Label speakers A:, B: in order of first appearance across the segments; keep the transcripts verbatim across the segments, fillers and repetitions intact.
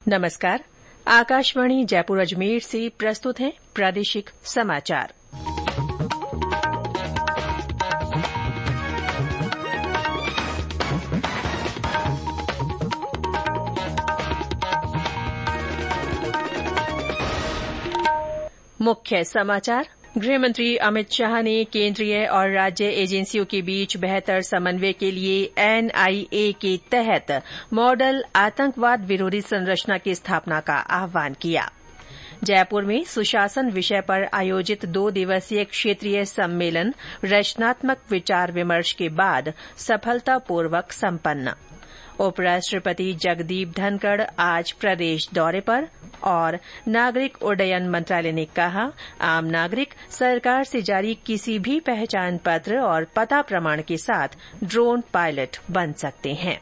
A: नमस्कार। आकाशवाणी जयपुर अजमेर से प्रस्तुत हैं प्रादेशिक समाचार। मुख्य समाचार। गृहमंत्री अमित शाह ने केंद्रीय और राज्य एजेंसियों के बीच बेहतर समन्वय के लिए एन आई ए के तहत मॉडल आतंकवाद विरोधी संरचना की स्थापना का आह्वान किया। जयपुर में सुशासन विषय पर आयोजित दो दिवसीय क्षेत्रीय सम्मेलन रचनात्मक विचार विमर्श के बाद सफलतापूर्वक संपन्न। उपराष्ट्रपति जगदीप धनखड़ आज प्रदेश दौरे पर और नागरिक उड्डयन मंत्रालय ने कहा, आम नागरिक सरकार से जारी किसी भी पहचान पत्र और पता प्रमाण के साथ ड्रोन पायलट बन सकते हैं।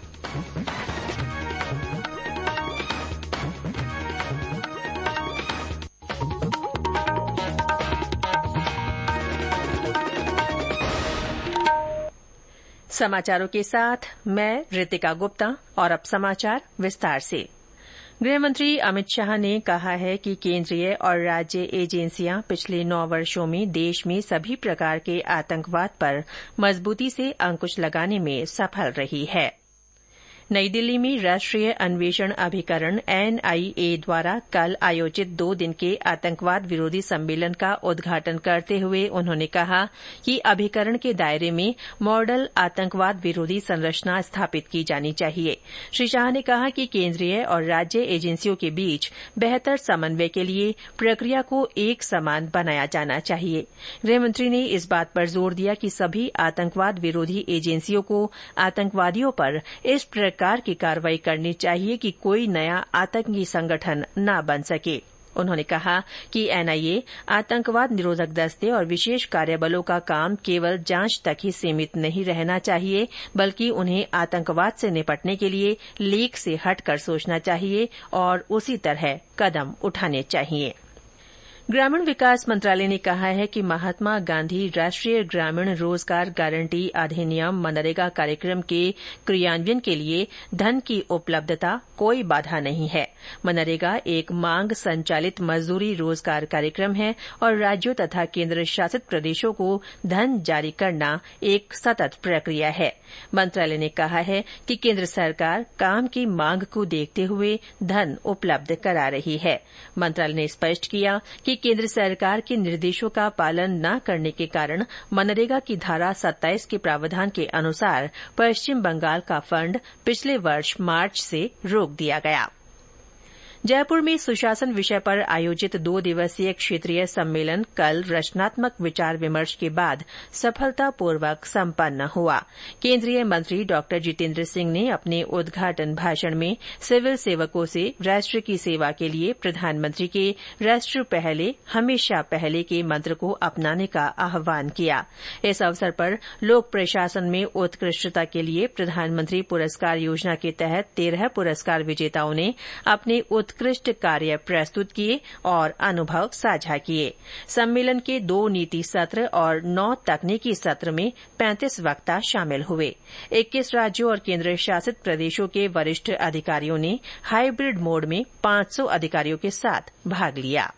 A: समाचारों के साथ मैं रितिका गुप्ता और अब समाचार विस्तार से। गृहमंत्री अमित शाह ने कहा है कि केंद्रीय और राज्य एजेंसियां पिछले नौ वर्षों में देश में सभी प्रकार के आतंकवाद पर मजबूती से अंकुश लगाने में सफल रही है। नई दिल्ली में राष्ट्रीय अन्वेषण अभिकरण एन आई ए द्वारा कल आयोजित दो दिन के आतंकवाद विरोधी सम्मेलन का उद्घाटन करते हुए उन्होंने कहा कि अभिकरण के दायरे में मॉडल आतंकवाद विरोधी संरचना स्थापित की जानी चाहिए। श्री शाह ने कहा कि केंद्रीय और राज्य एजेंसियों के बीच बेहतर समन्वय के लिए प्रक्रिया को एक समान बनाया जाना चाहिए। गृहमंत्री ने इस बात पर जोर दिया कि सभी आतंकवाद विरोधी एजेंसियों को आतंकवादियों पर इस प्रकार सरकार की कार्रवाई करनी चाहिए कि कोई नया आतंकी संगठन न बन सके। उन्होंने कहा कि एन आई ए, आतंकवाद निरोधक दस्ते और विशेष कार्यबलों का काम केवल जांच तक ही सीमित नहीं रहना चाहिए, बल्कि उन्हें आतंकवाद से निपटने के लिए लीक से हटकर सोचना चाहिए और उसी तरह कदम उठाने चाहिए। ग्रामीण विकास मंत्रालय ने कहा है कि महात्मा गांधी राष्ट्रीय ग्रामीण रोजगार गारंटी अधिनियम मनरेगा कार्यक्रम के क्रियान्वयन के लिए धन की उपलब्धता कोई बाधा नहीं है। मनरेगा एक मांग संचालित मजदूरी रोजगार कार्यक्रम है और राज्यों तथा केंद्र शासित प्रदेशों को धन जारी करना एक सतत प्रक्रिया है। मंत्रालय ने कहा है कि केंद्र सरकार काम की मांग को देखते हुए धन उपलब्ध करा रही है। मंत्रालय ने स्पष्ट किया कि केंद्र सरकार के निर्देशों का पालन न करने के कारण मनरेगा की धारा सत्ताईस के प्रावधान के अनुसार पश्चिम बंगाल का फंड पिछले वर्ष मार्च से रोक दिया गया। जयपुर में सुशासन विषय पर आयोजित दो दिवसीय क्षेत्रीय सम्मेलन कल रचनात्मक विचार विमर्श के बाद सफलतापूर्वक संपन्न हुआ। केंद्रीय मंत्री डॉक्टर जितेंद्र सिंह ने अपने उद्घाटन भाषण में सिविल सेवकों से राष्ट्र की सेवा के लिए प्रधानमंत्री के राष्ट्र पहले हमेशा पहले के मंत्र को अपनाने का आह्वान किया। इस अवसर पर लोक प्रशासन में उत्कृष्टता के लिए प्रधानमंत्री पुरस्कार योजना के तहत तेरह पुरस्कार विजेताओं ने अपने उत्कृष्ट कार्य प्रस्तुत किए और अनुभव साझा किए। सम्मेलन के दो नीति सत्र और नौ तकनीकी सत्र में पैंतीस वक्ता शामिल हुए। इक्कीस राज्यों और केंद्र शासित प्रदेशों के वरिष्ठ अधिकारियों ने हाइब्रिड मोड में पांच सौ अधिकारियों के साथ भाग लिया।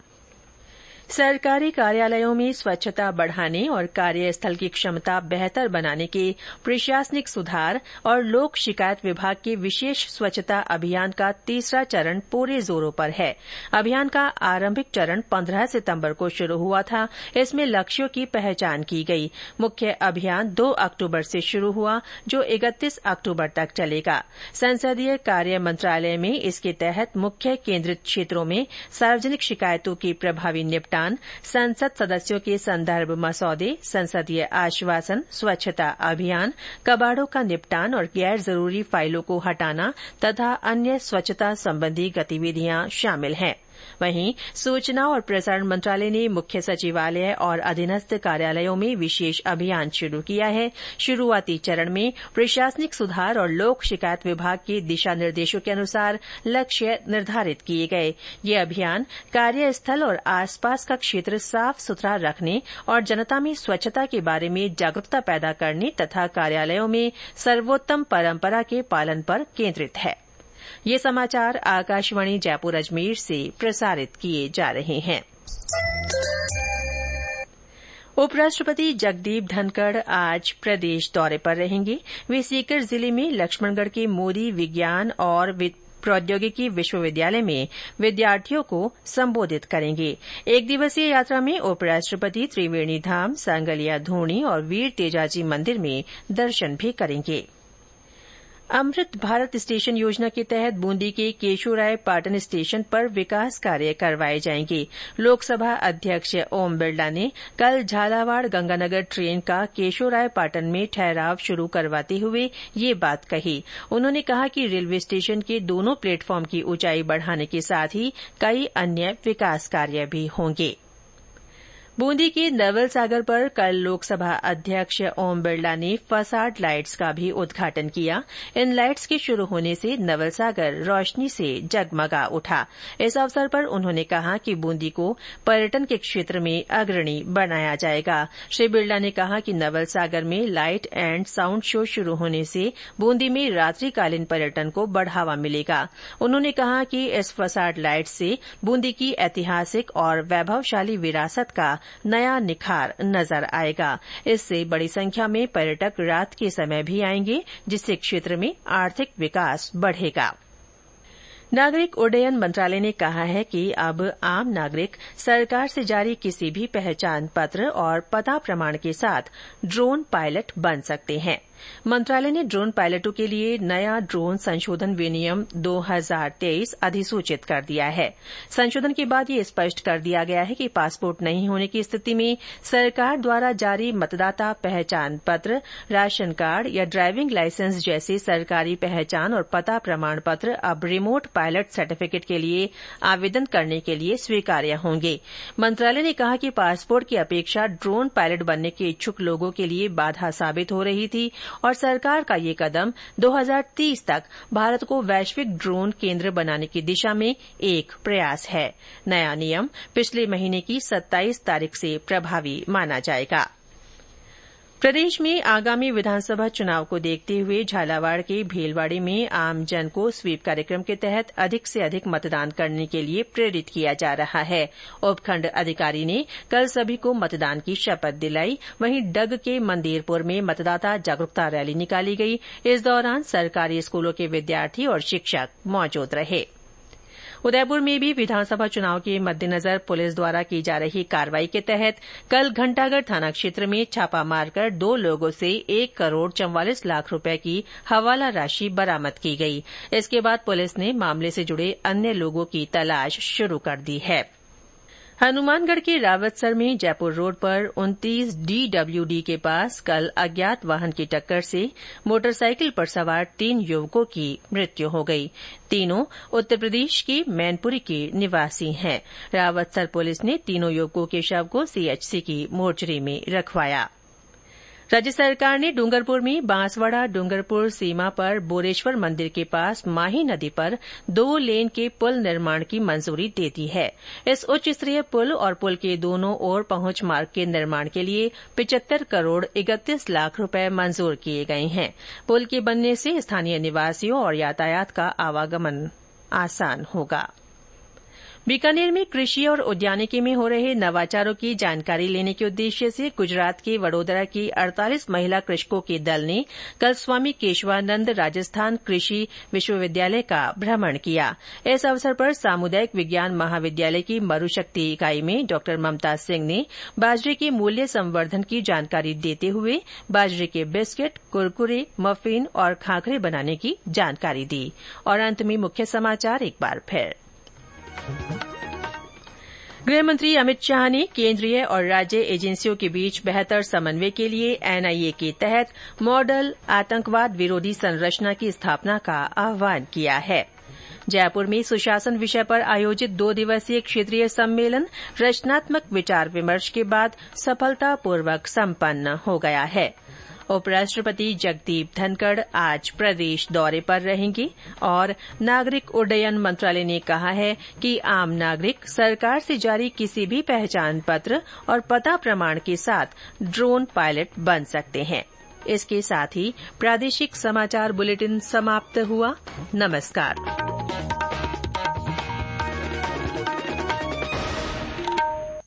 A: सरकारी कार्यालयों में स्वच्छता बढ़ाने और कार्यस्थल की क्षमता बेहतर बनाने के प्रशासनिक सुधार और लोक शिकायत विभाग के विशेष स्वच्छता अभियान का तीसरा चरण पूरे जोरों पर है। अभियान का आरंभिक चरण पंद्रह सितंबर को शुरू हुआ था। इसमें लक्ष्यों की पहचान की गई। मुख्य अभियान दो अक्टूबर से शुरू हुआ, जो इकतीस अक्टूबर तक चलेगा। संसदीय कार्य मंत्रालय में इसके तहत मुख्य केंद्रित क्षेत्रों में सार्वजनिक शिकायतों की प्रभावी निपटान, संसद सदस्यों के संदर्भ मसौदे, संसदीय आश्वासन, स्वच्छता अभियान, कबाड़ों का निपटान और गैर जरूरी फाइलों को हटाना तथा अन्य स्वच्छता संबंधी गतिविधियां शामिल हैं। वहीं सूचना और प्रसारण मंत्रालय ने मुख्य सचिवालय और अधीनस्थ कार्यालयों में विशेष अभियान शुरू किया है। शुरूआती चरण में प्रशासनिक सुधार और लोक शिकायत विभाग के दिशा निर्देशों के अनुसार लक्ष्य निर्धारित किए गए। ये अभियान कार्यस्थल और आसपास का क्षेत्र साफ सुथरा रखने और जनता में स्वच्छता के बारे में जागरूकता पैदा करने तथा कार्यालयों में सर्वोत्तम परंपरा के पालन पर केंद्रित है। ये समाचार आकाशवाणी जयपुर अजमेर से प्रसारित किए जा रहे हैं। उपराष्ट्रपति जगदीप धनखड़ आज प्रदेश दौरे पर रहेंगे। वे सीकर जिले में लक्ष्मणगढ़ के मोदी विज्ञान और प्रौद्योगिकी विश्वविद्यालय में विद्यार्थियों को संबोधित करेंगे। एक दिवसीय यात्रा में उपराष्ट्रपति त्रिवेणी धाम, सांगलिया धूणी और वीर तेजाजी मंदिर में दर्शन भी करेंगे। अमृत भारत स्टेशन योजना के तहत बूंदी के केशोराय पाटन स्टेशन पर विकास कार्य करवाए जाएंगे। लोकसभा अध्यक्ष ओम बिरला ने कल झालावाड़ गंगानगर ट्रेन का केशोराय पाटन में ठहराव शुरू करवाते हुए ये बात कही। उन्होंने कहा कि रेलवे स्टेशन के दोनों प्लेटफॉर्म की ऊंचाई बढ़ाने के साथ ही कई अन्य विकास कार्य भी होंगे। बूंदी के नवल सागर पर कल लोकसभा अध्यक्ष ओम बिरला ने फसाड लाइट्स का भी उद्घाटन किया। इन लाइट्स के शुरू होने से नवल सागर रोशनी से जगमगा उठा। इस अवसर पर उन्होंने कहा कि बूंदी को पर्यटन के क्षेत्र में अग्रणी बनाया जाएगा। श्री बिरला ने कहा कि नवल सागर में लाइट एंड साउंड शो शुरू होने से बूंदी में रात्रिकालीन पर्यटन को बढ़ावा मिलेगा। उन्होंने कहा कि इस फसाड लाइट्स से बूंदी की ऐतिहासिक और वैभवशाली विरासत का नया निखार नजर आएगा। इससे बड़ी संख्या में पर्यटक रात के समय भी आएंगे, जिससे क्षेत्र में आर्थिक विकास बढ़ेगा। नागरिक उड्डयन मंत्रालय ने कहा है कि अब आम नागरिक सरकार से जारी किसी भी पहचान पत्र और पता प्रमाण के साथ ड्रोन पायलट बन सकते हैं। मंत्रालय ने ड्रोन पायलटों के लिए नया ड्रोन संशोधन विनियम दो हज़ार तेईस अधिसूचित कर दिया है। संशोधन के बाद ये स्पष्ट कर दिया गया है कि पासपोर्ट नहीं होने की स्थिति में सरकार द्वारा जारी मतदाता पहचान पत्र, राशन कार्ड या ड्राइविंग लाइसेंस जैसे सरकारी पहचान और पता प्रमाण पत्र अब रिमोट पायलट सर्टिफिकेट के लिए आवेदन करने के लिए स्वीकार्य होंगे। मंत्रालय ने कहा कि पासपोर्ट की अपेक्षा ड्रोन पायलट बनने के इच्छुक लोगों के लिए बाधा साबित हो रही थी और सरकार का ये कदम दो हज़ार तीस तक भारत को वैश्विक ड्रोन केंद्र बनाने की दिशा में एक प्रयास है। नया नियम पिछले महीने की सत्ताईस तारीख से प्रभावी माना जाएगा। प्रदेश में आगामी विधानसभा चुनाव को देखते हुए झालावाड़ के भेलवाड़ी में आमजन को स्वीप कार्यक्रम के तहत अधिक से अधिक मतदान करने के लिए प्रेरित किया जा रहा है। उपखंड अधिकारी ने कल सभी को मतदान की शपथ दिलाई। वहीं डग के मंदेरपुर में मतदाता जागरूकता रैली निकाली गई। इस दौरान सरकारी स्कूलों के विद्यार्थी और शिक्षक मौजूद रहे। उदयपुर में भी विधानसभा चुनाव के मद्देनजर पुलिस द्वारा की जा रही कार्रवाई के तहत कल घंटागढ़ थाना क्षेत्र में छापा मारकर दो लोगों से एक करोड़ चौवालीस लाख रुपए की हवाला राशि बरामद की गई। इसके बाद पुलिस ने मामले से जुड़े अन्य लोगों की तलाश शुरू कर दी है। हनुमानगढ़ के रावतसर में जयपुर रोड पर उनतीस डी डब्ल्यू डी के पास कल अज्ञात वाहन की टक्कर से मोटरसाइकिल पर सवार तीन युवकों की मृत्यु हो गई। तीनों उत्तर प्रदेश के मैनपुरी के निवासी हैं। रावतसर पुलिस ने तीनों युवकों के शव को सी एच सी की मोर्चरी में रखवाया। राज्य सरकार ने डूंगरपुर में बांसवाड़ा डूंगरपुर सीमा पर बोरेश्वर मंदिर के पास माही नदी पर दो लेन के पुल निर्माण की मंजूरी दे दी है। इस उच्च स्तरीय पुल और पुल के दोनों ओर पहुंच मार्ग के निर्माण के लिए पिचहत्तर करोड़ इकतीस लाख रुपए मंजूर किए गए हैं। पुल के बनने से स्थानीय निवासियों और यातायात का आवागमन आसान होगा। बीकानेर में कृषि और उद्यानिकी में हो रहे नवाचारों की जानकारी लेने के उद्देश्य से गुजरात के वडोदरा की अड़तालीस महिला कृषकों के दल ने कल स्वामी केशवानंद राजस्थान कृषि विश्वविद्यालय का भ्रमण किया। इस अवसर पर सामुदायिक विज्ञान महाविद्यालय की मरुशक्ति इकाई में डॉ ममता सिंह ने बाजरे के मूल्य संवर्धन की जानकारी देते हुए बाजरे के बिस्किट, कुरकुरे, मफिन और खाखरे बनाने की जानकारी दी। और अंत में मुख्य समाचार एक बार फिर। गृहमंत्री अमित शाह ने केंद्रीय और राज्य एजेंसियों के बीच बेहतर समन्वय के लिए एन आई ए के तहत मॉडल आतंकवाद विरोधी संरचना की स्थापना का आह्वान किया है। जयपुर में सुशासन विषय पर आयोजित दो दिवसीय क्षेत्रीय सम्मेलन रचनात्मक विचार विमर्श के बाद सफलतापूर्वक संपन्न हो गया है। उपराष्ट्रपति जगदीप धनखड़ आज प्रदेश दौरे पर रहेंगे और नागरिक उड्डयन मंत्रालय ने कहा है कि आम नागरिक सरकार से जारी किसी भी पहचान पत्र और पता प्रमाण के साथ ड्रोन पायलट बन सकते हैं। इसके साथ ही प्रादेशिक समाचार बुलेटिन समाप्त हुआ। नमस्कार।